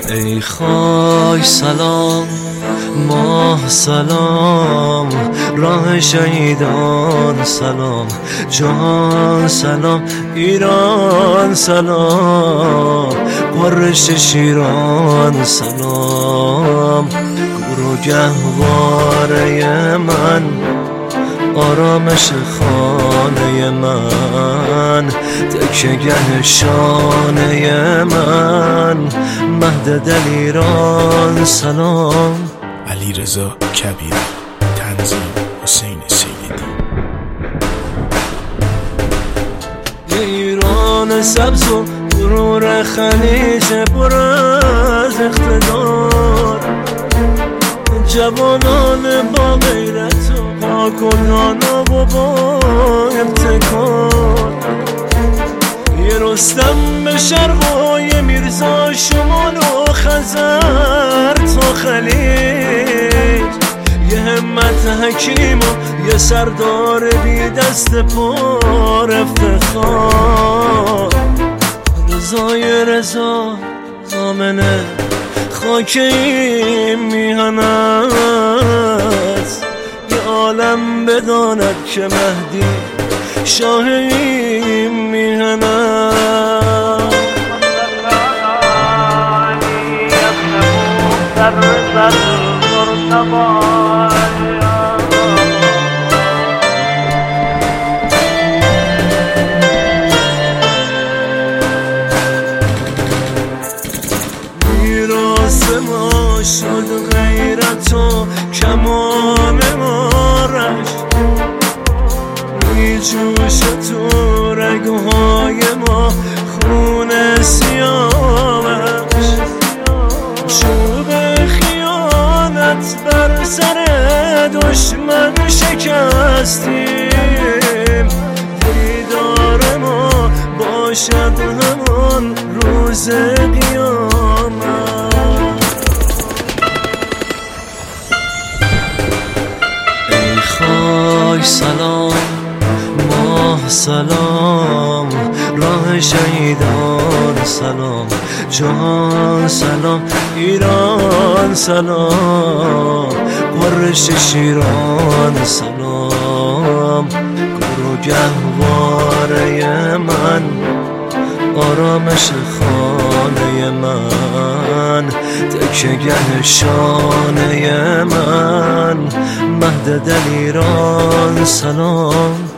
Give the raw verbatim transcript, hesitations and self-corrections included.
ای خاک سلام، ماه سلام، راه شهیدان سلام، جهان سلام، ایران سلام، غرش شیران سلام. گور و گهواره من، آرامش خانه من، تکیه‌گه شانه من، مهد دل ایران سلام. علیرضا کبیری، تنظیم حسین سیدی. ایران سبز و غرور خلیج پر از اقتدار، جوانان با غیرت و پاک و دانا و با ابتکار. یه رستم به شرق و یه میرزا شمال و خزر تا خلیج، یه همت حکیم و یه سردار بی دست پر افتخار. رضای رضا ضامنه خاک این میهنت، یه عالم بداند که مهدی شاه این میهنت. ما شد غیرت و کمان مارش، می جوش تو رگوهای ما خون سیامش. چوب خیانت بر سر دشمن شکستیم، دیدار ما باشد همان روز قیامت. خاک سلام، ماه سلام، راه شهیدان سلام، جهان سلام، ایران سلام، غرش شیران سلام. گور و گهواره من، آرامش خانه من، تکیه‌گه شانه من، مهد دل ایران سلام.